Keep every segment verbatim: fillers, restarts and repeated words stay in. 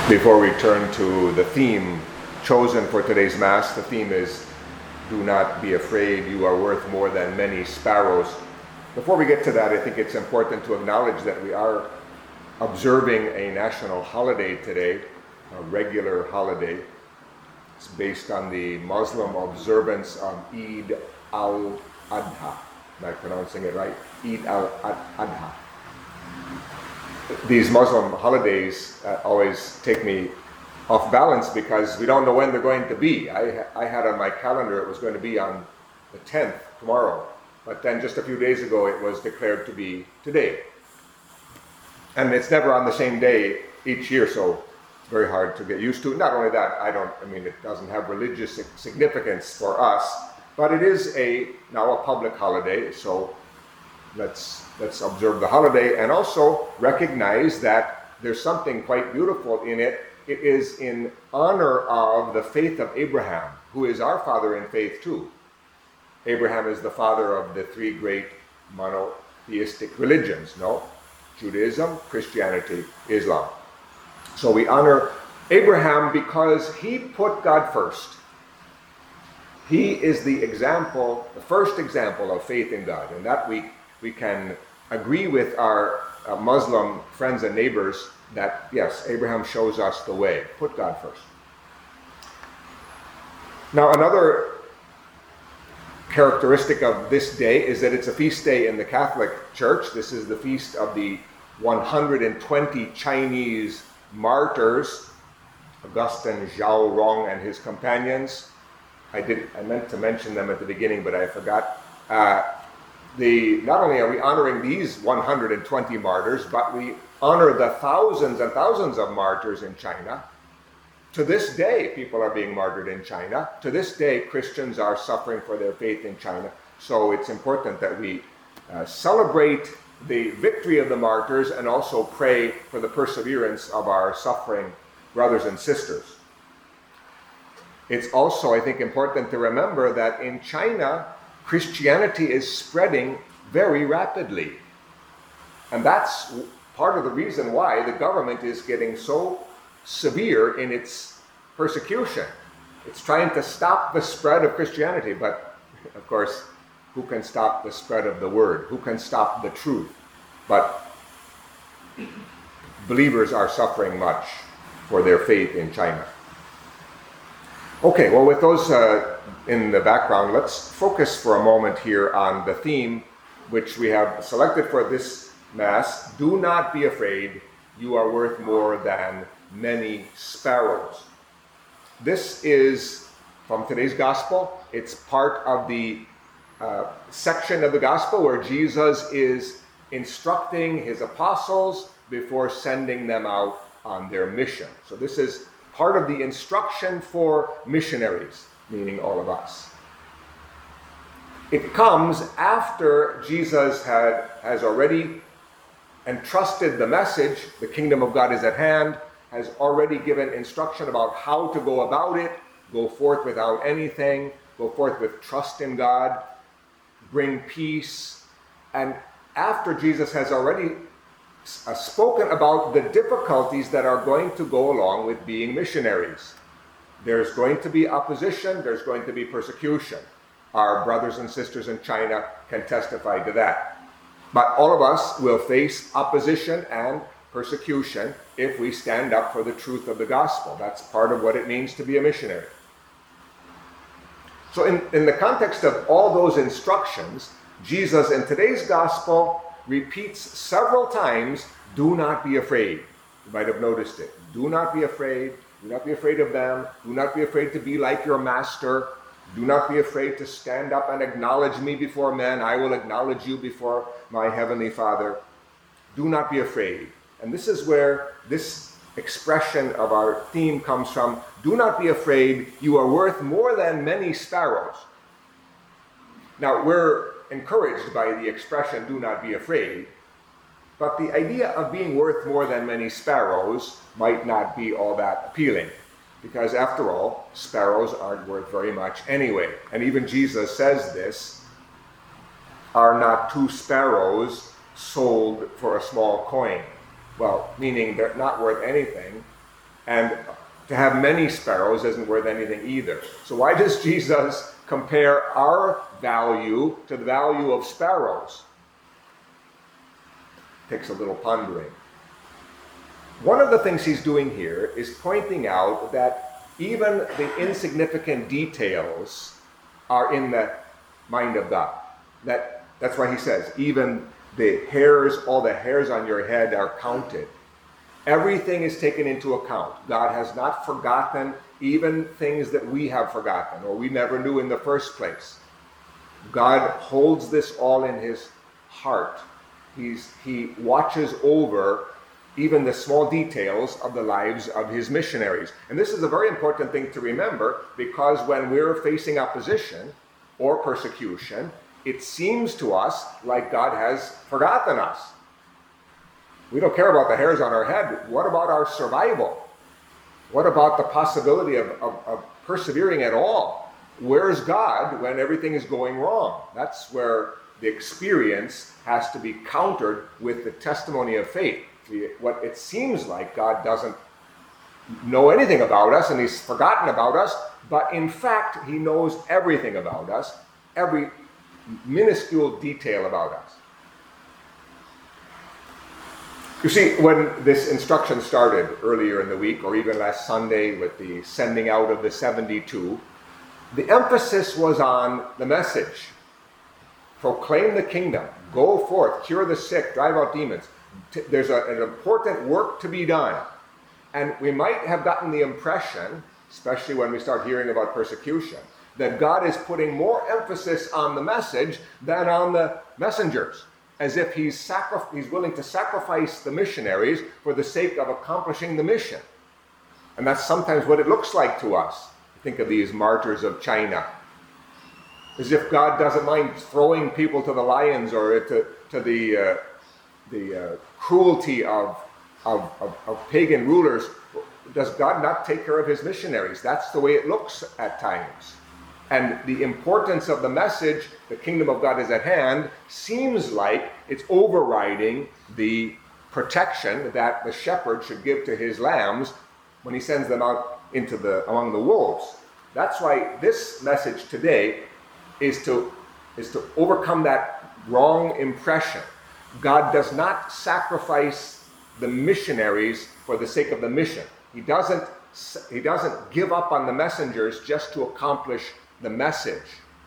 Before we turn to the theme chosen for today's Mass, the theme is, "Do not be afraid, you are worth more than many sparrows." Before we get to that, I think it's important to acknowledge that we are observing a national holiday today, a regular holiday. It's based on the Muslim observance of Eid al-Adha. Am I pronouncing it right? Eid al-Adha. These Muslim holidays uh, always take me off balance because we don't know when they're going to be. I, I had on my calendar it was going to be on the tenth, tomorrow. But then just a few days ago it was declared to be today. And it's never on the same day each year, so it's very hard to get used to. Not only that, I don't, I mean, it doesn't have religious significance for us, but it is a now a public holiday, so let's let's observe the holiday and also recognize that there's something quite beautiful in it. It is in honor of the faith of Abraham, who is our father in faith too. Abraham is the father of the three great monotheistic religions, no? Judaism, Christianity, Islam. So we honor Abraham because he put God first. He is the example, the first example of faith in God. And that we, we can agree with our uh, Muslim friends and neighbors that, yes, Abraham shows us the way. Put God first. Now, another characteristic of this day is that it's a feast day in the Catholic Church. This is the feast of the one hundred twenty Chinese martyrs, Augustine Zhaorong and his companions. I did. I meant to mention them at the beginning, but I forgot. Uh, the not only are we honoring these one hundred twenty martyrs, but we honor the thousands and thousands of martyrs in China. To this day, people are being martyred in China. To this day, Christians are suffering for their faith in China. So it's important that we uh, celebrate the victory of the martyrs and also pray for the perseverance of our suffering brothers and sisters. It's also, I think, important to remember that in China, Christianity is spreading very rapidly. And that's part of the reason why the government is getting so severe in its persecution. It's trying to stop the spread of Christianity, but of course, who can stop the spread of the word? Who can stop the truth? But believers are suffering much for their faith in China. Okay, well, with those uh, in the background, let's focus for a moment here on the theme which we have selected for this Mass. Do not be afraid, you are worth more than many sparrows. This is from today's Gospel. It's part of the uh, section of the Gospel where Jesus is instructing his apostles before sending them out on their mission. So this is part of the instruction for missionaries, meaning all of us. It comes after Jesus had, has already entrusted the message, the kingdom of God is at hand, has already given instruction about how to go about it, go forth without anything, go forth with trust in God, bring peace. And after Jesus has already uh, spoken about the difficulties that are going to go along with being missionaries. There's going to be opposition, there's going to be persecution. Our brothers and sisters in China can testify to that. But all of us will face opposition and persecution if we stand up for the truth of the gospel. That's part of what it means to be a missionary. So in, in the context of all those instructions, Jesus in today's gospel repeats several times, do not be afraid. You might have noticed it. Do not be afraid. Do not be afraid of them. Do not be afraid to be like your master. Do not be afraid to stand up and acknowledge me before men. I will acknowledge you before my heavenly Father. Do not be afraid. And this is where this expression of our theme comes from. Do not be afraid. You are worth more than many sparrows. Now, we're encouraged by the expression, do not be afraid. But the idea of being worth more than many sparrows might not be all that appealing. Because after all, sparrows aren't worth very much anyway. And even Jesus says this, are not two sparrows sold for a small coin? Well, meaning they're not worth anything. And to have many sparrows isn't worth anything either. So why does Jesus compare our value to the value of sparrows? Takes a little pondering. One of the things he's doing here is pointing out that even the insignificant details are in the mind of God. That, that's why he says, even the hairs, all the hairs on your head are counted. Everything is taken into account. God has not forgotten even things that we have forgotten or we never knew in the first place. God holds this all in his heart. He's, he watches over even the small details of the lives of his missionaries. And this is a very important thing to remember, because when we're facing opposition or persecution, it seems to us like God has forgotten us. We don't care about the hairs on our head. What about our survival? What about the possibility of, of, of persevering at all? Where's God when everything is going wrong? That's where the experience has to be countered with the testimony of faith. What it seems like God doesn't know anything about us and he's forgotten about us, but in fact, he knows everything about us, every minuscule detail about us. You see, when this instruction started earlier in the week, or even last Sunday with the sending out of the seventy-two, the emphasis was on the message. Proclaim the kingdom, go forth, cure the sick, drive out demons. There's a, an important work to be done. And we might have gotten the impression, especially when we start hearing about persecution, that God is putting more emphasis on the message than on the messengers, as if he's, sacri- he's willing to sacrifice the missionaries for the sake of accomplishing the mission. And that's sometimes what it looks like to us. Think of these martyrs of China. As if God doesn't mind throwing people to the lions or to, to the, uh, the uh, cruelty of, of, of, of pagan rulers. Does God not take care of his missionaries? That's the way it looks at times. And the importance of the message, the kingdom of God is at hand, seems like it's overriding the protection that the shepherd should give to his lambs when he sends them out into the among the wolves. That's why this message today is to, is to overcome that wrong impression. God does not sacrifice the missionaries for the sake of the mission. He doesn't, he doesn't give up on the messengers just to accomplish the message.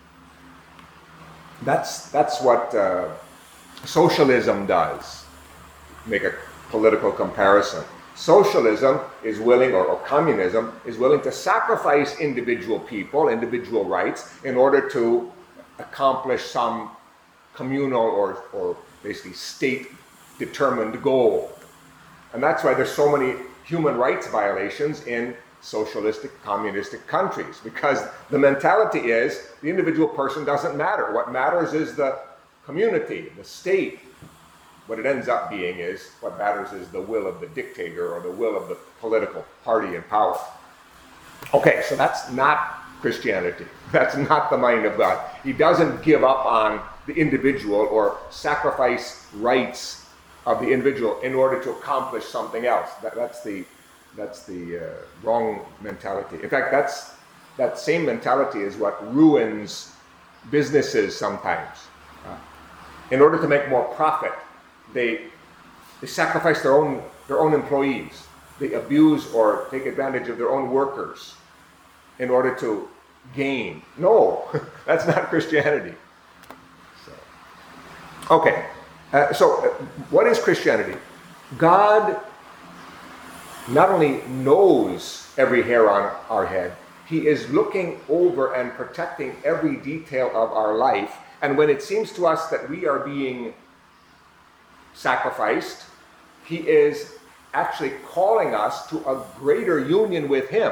That's, that's what uh, socialism does. Make a political comparison. Socialism is willing, or, or communism, is willing to sacrifice individual people, individual rights, in order to accomplish some communal or, or basically state-determined goal. And that's why there's so many human rights violations in socialistic, communistic countries, because the mentality is the individual person doesn't matter. What matters is the community, the state. What it ends up being is, what matters is the will of the dictator or the will of the political party in power. Okay, so that's not Christianity. That's not the mind of God. He doesn't give up on the individual or sacrifice rights of the individual in order to accomplish something else. That, that's the that's the uh, wrong mentality. In fact, that's that same mentality is what ruins businesses sometimes. Uh, in order to make more profit, they they sacrifice their own their own employees. They abuse or take advantage of their own workers in order to gain. No, that's not Christianity. So, okay, uh, so uh, what is Christianity? God not only knows every hair on our head, he is looking over and protecting every detail of our life. And when it seems to us that we are being sacrificed, he is actually calling us to a greater union with him.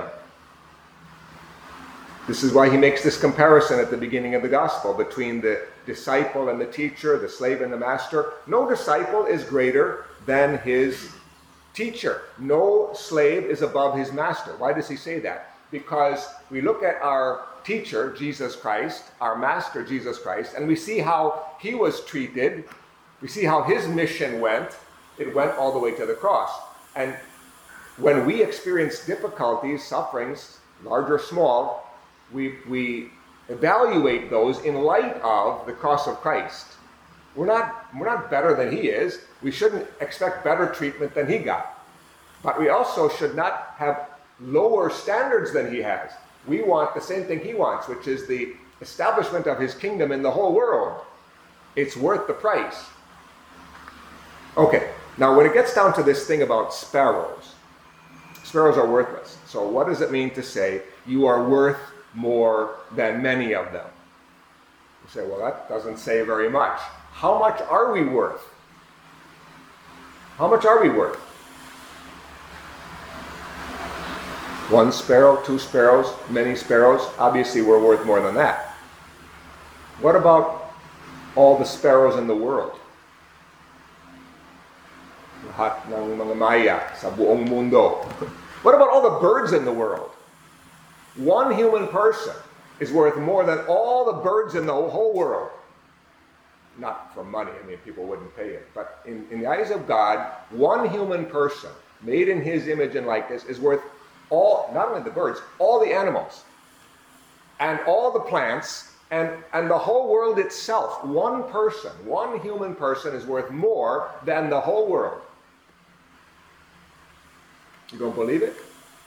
This is why he makes this comparison at the beginning of the gospel between the disciple and the teacher, the slave and the master. No disciple is greater than his teacher. No slave is above his master. Why does he say that? Because we look at our teacher, Jesus Christ, our master, Jesus Christ, and we see how he was treated. We see how his mission went. It went all the way to the cross. And when we experience difficulties, sufferings, large or small, we, we evaluate those in light of the cross of Christ. We're not, we're not better than he is. We shouldn't expect better treatment than he got. But we also should not have lower standards than he has. We want the same thing he wants, which is the establishment of his kingdom in the whole world. It's worth the price. Okay, now when it gets down to this thing about sparrows, sparrows are worthless. So what does it mean to say you are worth more than many of them? You say, well, that doesn't say very much. How much are we worth? How much are we worth? One sparrow, two sparrows, many sparrows? Obviously, we're worth more than that. What about all the sparrows in the world? Lahat ng mga maya sa buong mundo. What about all the birds in the world? One human person is worth more than all the birds in the whole world. Not for money, I mean, people wouldn't pay it. But in, in the eyes of God, one human person, made in his image and likeness, is worth all, not only the birds, all the animals, and all the plants, and, and the whole world itself. One person, one human person is worth more than the whole world. You don't believe it?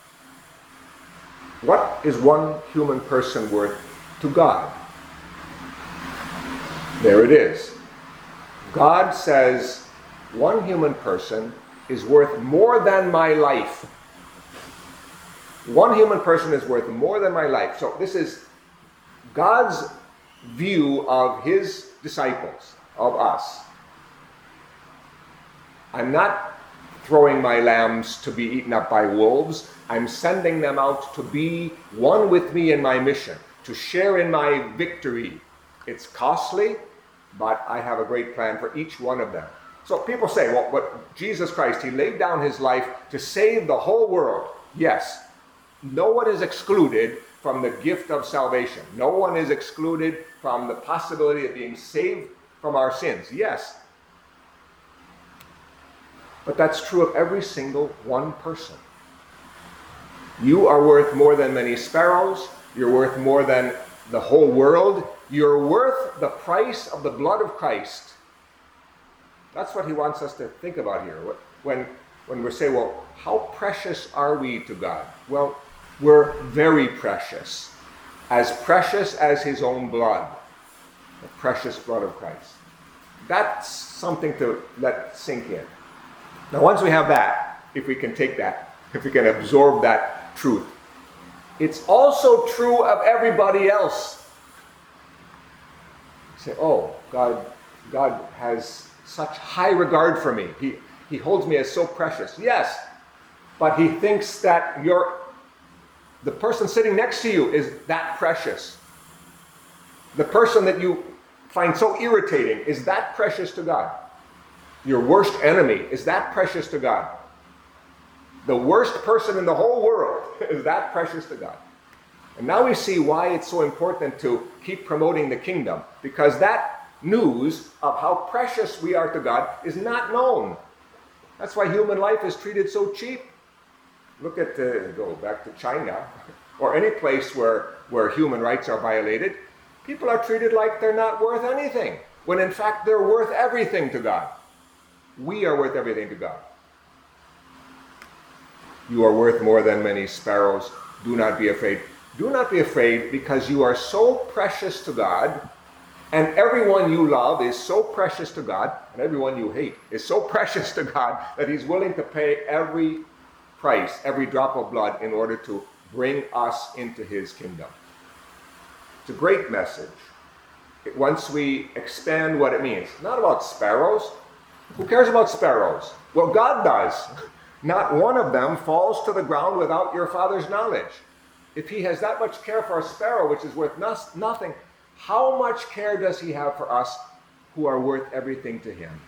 What is one human person worth to God? There it is. God says one human person is worth more than my life. One human person is worth more than my life. So this is God's view of his disciples, of us. I'm not throwing my lambs to be eaten up by wolves. I'm sending them out to be one with me in my mission, to share in my victory. It's costly, but I have a great plan for each one of them. So people say, well, what Jesus Christ, he laid down his life to save the whole world. Yes, no one is excluded from the gift of salvation. No one is excluded from the possibility of being saved from our sins. Yes. But that's true of every single one person. You are worth more than many sparrows. You're worth more than the whole world. You're worth the price of the blood of Christ. That's what he wants us to think about here. When, when we say, well, how precious are we to God? Well, we're very precious. As precious as his own blood. The precious blood of Christ. That's something to let sink in. Now, once we have that, if we can take that, if we can absorb that truth, it's also true of everybody else. You say, oh, God, God has such high regard for me. He, he holds me as so precious. Yes, but he thinks that you're, the person sitting next to you is that precious. The person that you find so irritating is that precious to God. Your worst enemy is that precious to God. The worst person in the whole world is that precious to God. And now we see why it's so important to keep promoting the kingdom. Because that news of how precious we are to God is not known. That's why human life is treated so cheap. Look at, the, go back to China, or any place where, where human rights are violated. People are treated like they're not worth anything, when in fact they're worth everything to God. We are worth everything to God. You are worth more than many sparrows. Do not be afraid. Do not be afraid because you are so precious to God, and everyone you love is so precious to God, and everyone you hate is so precious to God that he's willing to pay every price, every drop of blood in order to bring us into his kingdom. It's a great message. Once we expand what it means, not about sparrows. Who cares about sparrows? Well, God does. Not one of them falls to the ground without your Father's knowledge. If he has that much care for a sparrow, which is worth no- nothing, how much care does he have for us who are worth everything to him?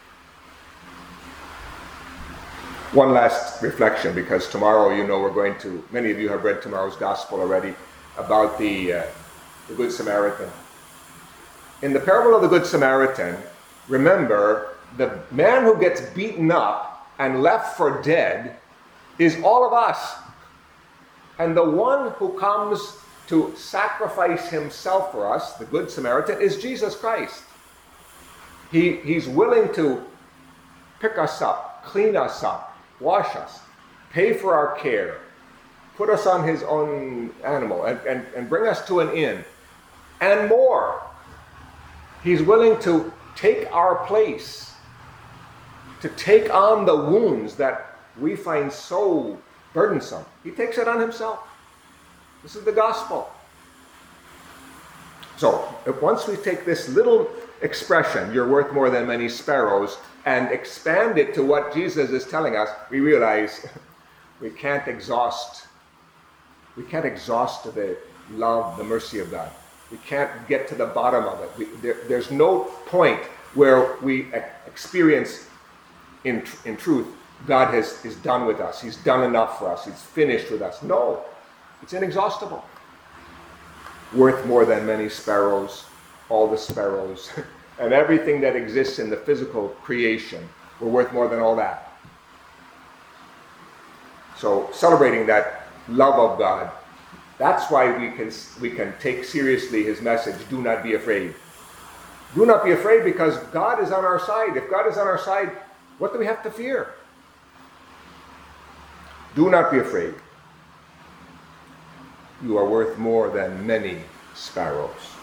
One last reflection, because tomorrow, you know, we're going to, many of you have read tomorrow's gospel already, about the, uh, the Good Samaritan. In the parable of the Good Samaritan, remember, the man who gets beaten up and left for dead is all of us. And the one who comes to sacrifice himself for us, the Good Samaritan, is Jesus Christ. He, he's willing to pick us up, clean us up, wash us, pay for our care, put us on his own animal, and, and, and bring us to an inn, and more. He's willing to take our place, to take on the wounds that we find so burdensome. He takes it on himself. This is the gospel. So, if once we take this little expression, you're worth more than many sparrows, and expand it to what Jesus is telling us, we realize we can't exhaust, we can't exhaust the love, the mercy of God. We can't get to the bottom of it. We, there, there's no point where we experience in, in truth, God has, is done with us. He's done enough for us. He's finished with us. No, it's inexhaustible. Worth more than many sparrows, all the sparrows, and everything that exists in the physical creation. We're worth more than all that. So celebrating that love of God, that's why we can, we can take seriously his message, do not be afraid. Do not be afraid because God is on our side. If God is on our side, what do we have to fear? Do not be afraid. You are worth more than many sparrows.